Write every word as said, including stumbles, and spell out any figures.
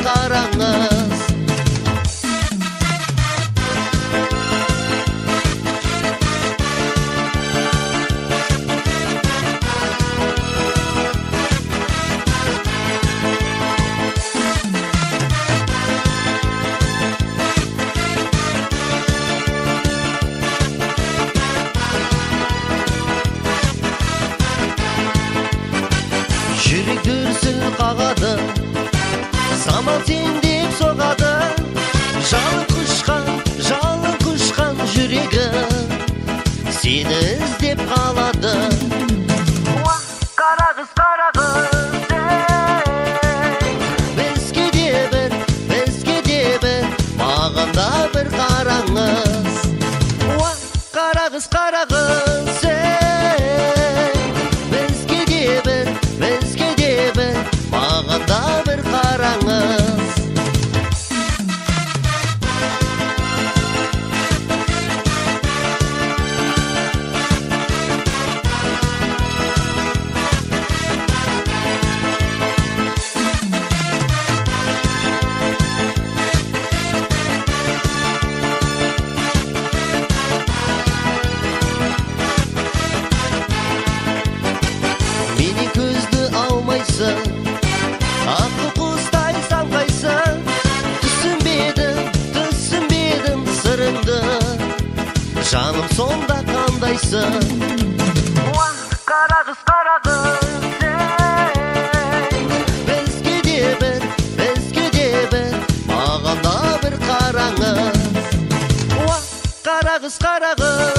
қараңыз. Жүрек дүрсіл қағады, заман сен деп соғады. Жалын құшқан, жалын құшқан жүрегі сені іздеп қалады. Қара қыз, қара қыз, бізге де бір, бізге де бір, маған да бір қараңыз. Қара қыз, қара қыз, бізге де бір, бізге де бір, маған да бір қараңыз. Мені көзді алмайсың, ақыл құстай самғайсың. Түсінбедім, түсінбедім сырыңды, жаным сонда қандайсың. Қара қыз, қара қыз, бізге де бір, бізге де бір, маған да бір қараңыз. Қара қыз, қара қыз,